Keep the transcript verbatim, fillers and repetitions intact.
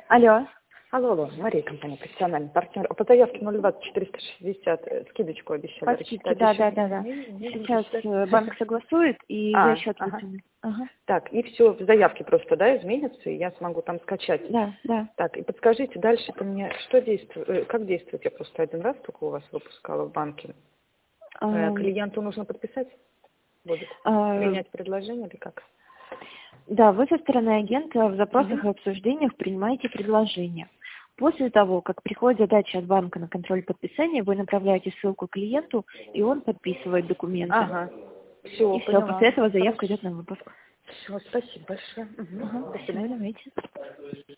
Алло. Алло, алло, Мария, компания «Профессиональный партнер». По заявке ноль двадцать четыреста шестьдесят э, скидочку обещали По скидке, да, да, да, да. Сейчас э, банк согласует, и А, я счет ага. вытяну. Ага. Так, и все, в заявке просто, да, изменится, и я смогу там скачать. Да, да. Так, и подскажите, дальше-то мне что действует, как действует? Я просто один раз только у вас выпускала в банке. Э, Ам, Клиенту нужно подписать? Будет? а, Принять предложение или как? Да, вы со стороны агента в запросах Мгм. и обсуждениях принимаете предложение. После того, как приходит задача от банка на контроль подписания, вы направляете ссылку клиенту, и он подписывает документы. Ага, все, И все, поняла. после этого заявка Хорошо. идет на выпуск. Все, спасибо большое. Мгм. Ага, До все, свидания. давайте.